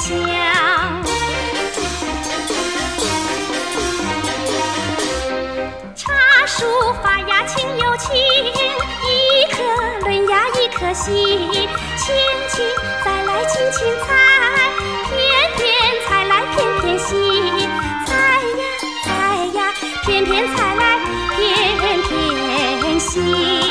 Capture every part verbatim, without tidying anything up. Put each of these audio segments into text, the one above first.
香。茶树发芽情又情，一颗嫩芽一颗心，青青再来青青菜，片片菜来片片心，菜呀菜呀片片菜来片片心。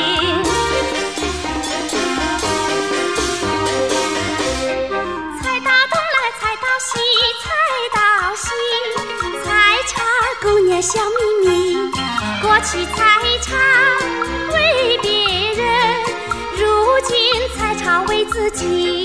菜到东来菜到西菜到西，菜场狗年笑眯眯，过去菜场为别人，如今菜场为自己。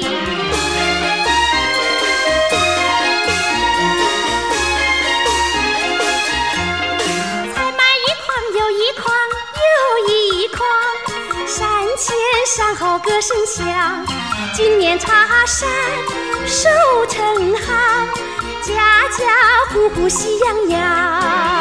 采买一筐又一筐又一筐，山前山后歌声响，今年茶山收成好，家家户户喜洋洋。